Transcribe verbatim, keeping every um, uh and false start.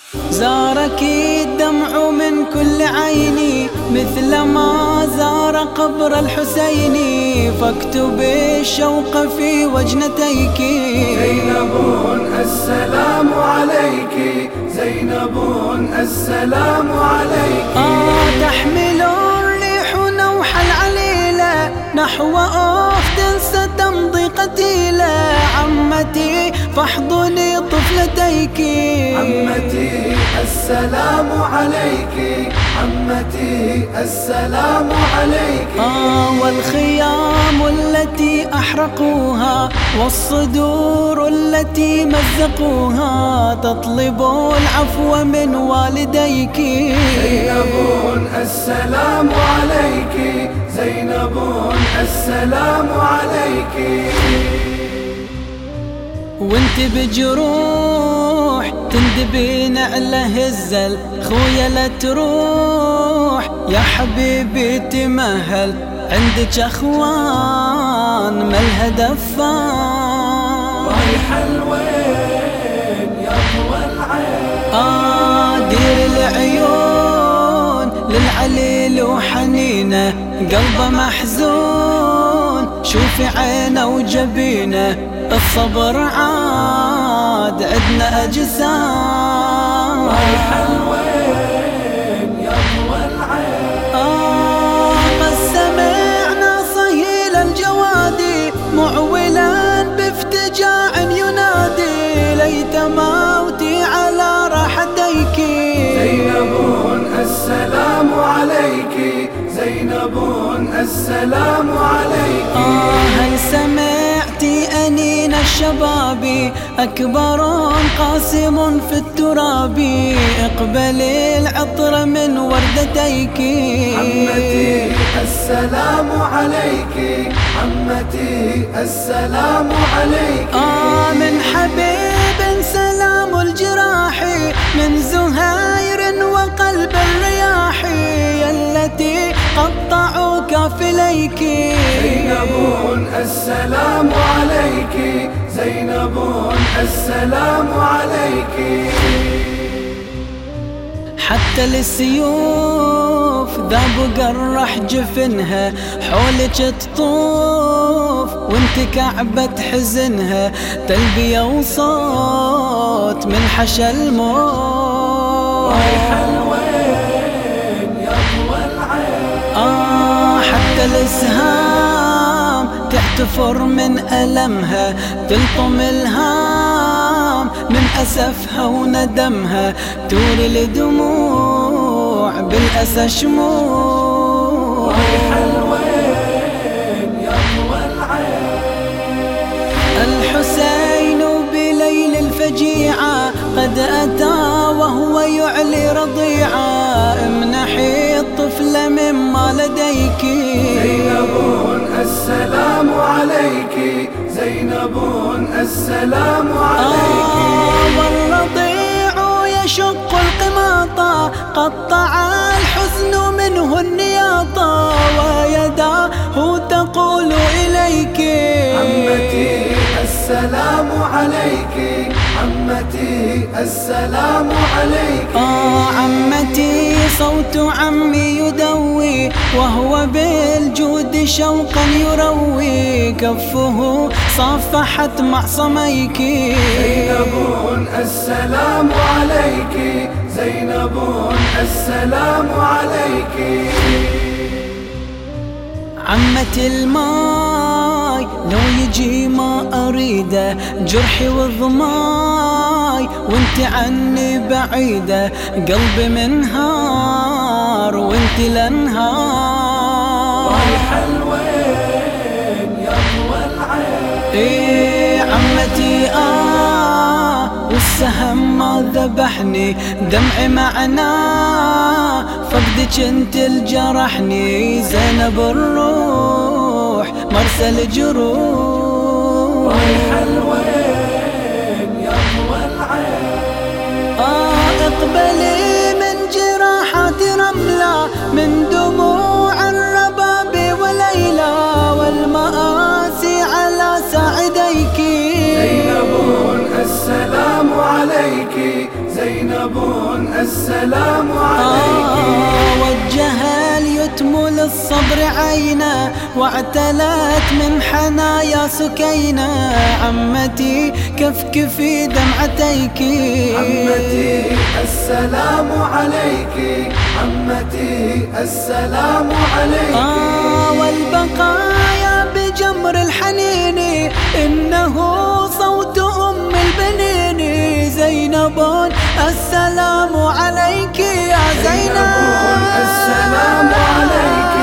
زارك الدمع من كل عيني مثل ما زار قبر الحسين، فاكتب الشوق في وجنتيك. زينب السلام عليك، زينب السلام عليك. آه تحمل الريح نوح العليلة نحو أخت ستمضي قتيلة. عمتي فاحضني طفلتيك، عمتي السلام عليك، عمتي السلام عليك. آه والخيام التي أحرقوها والصدور التي مزقوها تطلب العفو من والديك. زينب السلام عليك، زينب السلام عليك. وانت بجروح تندبين على هزل خويا لا تروح يا حبيبي تمهل، عندك اخوان مالها دفان. رايح الوين يا ضوى العين؟ آه دير العيون للعليل وحنينه قلبه محزون، شوفي عينه وجبينه الصبر عاد عدنا أجسام. رايح الوين يا ضوى العين؟ آه قد سمعنا صهيل الجوادي معولا بافتجاع ينادي، ليت موتي على راحتيك. زينب السلام عليك، زينب السلام عليك. آه هل سمعتي أنين الشباب أكبر قاسم في التراب، اقبلي العطر من وردتيك. عمتي السلام عليك، عمتي السلام عليك. آه من حبيب سلام الجراح من زهير وقلب الرياح التي قطعوا كافليك. زينب السلام عليك، زينب السلام عليك. حتى السيوف ذاب قرح جفنها حولك تطوف وانت كعبة حزنها تلبية وصوت من حشا الموت. رايح الوين يا ضوى العين؟ آه حتى الاسهام تحتفر من ألمها تلطم الهام من أسفها وندمها توري الدموع بالأسى شموع. رايح الوين يا ضوى العين؟ الحسين بليل الفجيعة قد أتى وهو يعلي رضيعة، امنحي الطفل مما لديك. زينب السلام عليك، زينب السلام عليك. آه والرضيع يشق القماطة قطع الحزن منه النياطة ويداه تقول إليك. عمتي السلام عليك، عمتي السلام عليك. آه عمتي صوت عمي يدوي وهو بالجود شوقا يروي، كفه صافحت معصميك. زينب السلام عليك، زينب السلام عليك. عمتي الماي لو يجي ما أريده جرحي وضماي وانت عني بعيدة، قلبي منهار وانت لنهار. رايح الوين يا ضوى العين؟ ايه عمتي آه والسهم ما ذبحني دمعي معنا فقدك انت الجرحني. زينب الروح مرسى الجروح. رايح الوين يا ضوى العين؟ آه اقبلي من جراحات رملة من دموع الرباب وليلى والمآسي على ساعديك. زينب السلام عليك، عليك زينب السلام عليك. آه وجه اليتم للصبر عينا واعتلت من حنايا سكينة. عمتي كفكفي دمعتيك، عمتي السلام عليك، عمتي السلام عليك. آه والبقايا بجمر الحنين إنه صوت أم البنين. زينب السلام عليك يا زينب، السلام عليك